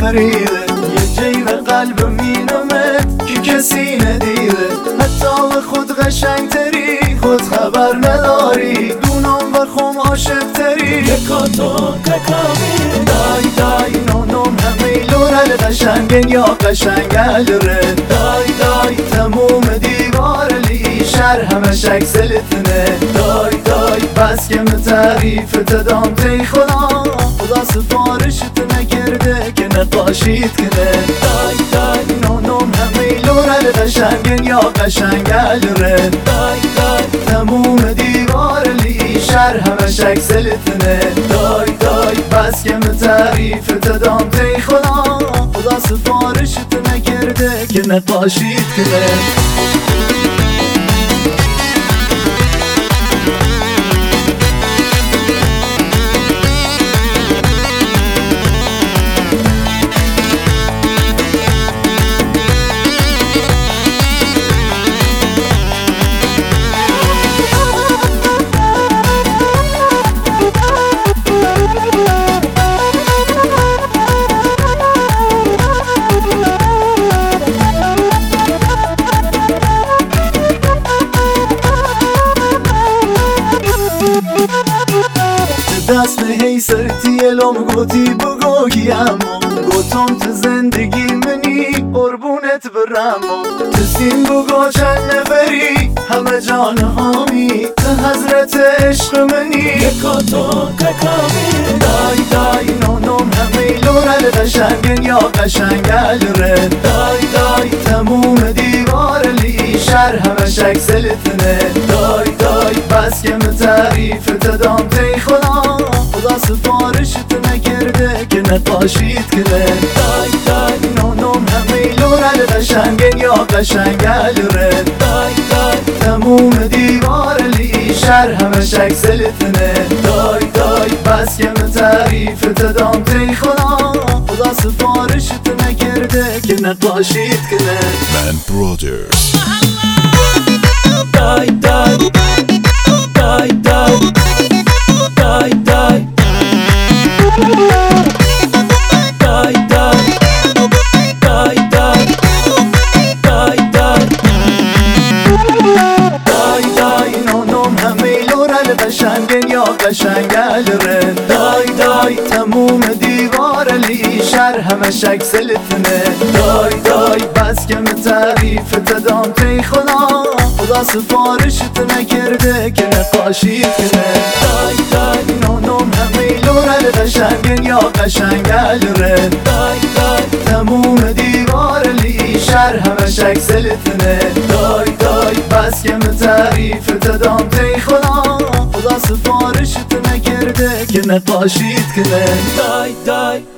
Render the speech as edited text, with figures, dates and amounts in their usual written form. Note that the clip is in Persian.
فریده یه جیب قلب مینمت که کسی ندیده، حتی به خود قشنگتری خود خبر نداری، دونم و خم عاشق تری یکاتو ککامی دای دای نونم همه لورل قشنگن یا قشنگل ره دای دای تموم دیوار لی شهر همش اکسلتنه دای دای بس که تعریف تدام تی خدا سفارشت نکرده که نقاشیت کنه دای دای نونم همه لورل قشنگن یا قشنگل ره دای دای تموم دیوار لی شهر همش اکسلتنه دای دای بس که تعریف تدام تی خدا سفارشت نکرده که نقاشیت کنه دست هی سرتی الام گوتی بگوگی اما گوتم تو زندگی منی قربونت برم تسیم بگو چند نفری همه جان هامی تو حضرت عشق منی یکاتو ککامی دای دای نونم همه لورل قشنگن یا قشنگل ره دای دای تموم دیوار لی شهر همش اکسلتنه دای دای بس که تعریف تدام تی خدا سفارشت نکرده که نقاشیت کنه دای دای نونم همه لورل قشنگن یا قشنگل ره دای دای تموم دیوار لی شهر همش اکسلتنه دای دای بس که تعریف تدام تی خدا سفارشت نکرده که نقاشیت کنه Man Brothers دای دای دای دای دای دای قشنگن یا قشنگل ره دای دای تموم دیوار لی شهر همش اکسلتنه دای دای بس که تعریف تدام تی خدا سفارشت نکرده که نقاشیت کنه دای دای نونم همه لورل قشنگن یا قشنگل ره دای دای تموم دیوار لی شهر همش اکسلتنه دای دای بس که تعریف تدام تی خدا سفارشت نکرده که نقاشیت کنه دای دای